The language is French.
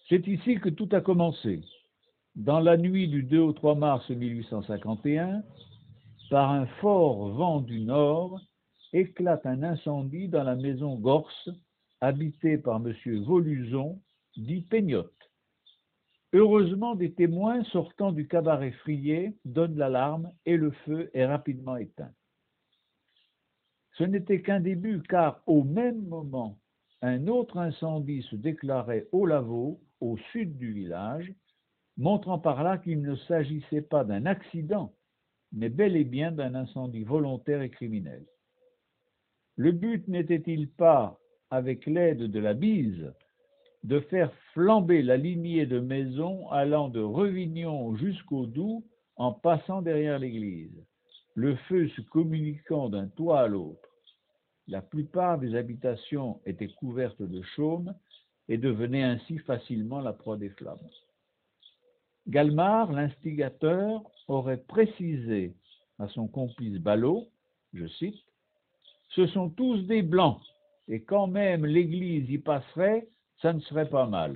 C'est ici que tout a commencé. Dans la nuit du 2 au 3 mars 1851, par un fort vent du nord, éclate un incendie dans la maison Gorce, habitée par M. Voluson, dit Peignotte. Heureusement, des témoins sortant du cabaret Frier donnent l'alarme et le feu est rapidement éteint. Ce n'était qu'un début, car au même moment, un autre incendie se déclarait au Lavaux, au sud du village, montrant par là qu'il ne s'agissait pas d'un accident, mais bel et bien d'un incendie volontaire et criminel. Le but n'était-il pas, avec l'aide de la bise, de faire flamber la lignée de maisons allant de Revignon jusqu'au Doubs en passant derrière l'église, le feu se communiquant d'un toit à l'autre. La plupart des habitations étaient couvertes de chaume et devenaient ainsi facilement la proie des flammes. Galmard, l'instigateur, aurait précisé à son complice Ballot, je cite, « Ce sont tous des blancs, et quand même l'église y passerait, ça ne serait pas mal. »